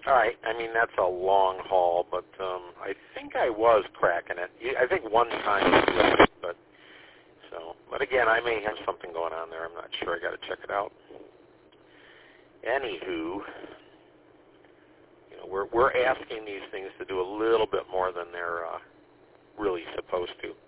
All right. I mean, that's a long haul, but I think I was cracking it. I think one time it was, but again, I may have something going on there. I'm not sure. I got to check it out. Anywho, we're asking these things to do a little bit more than they're really supposed to.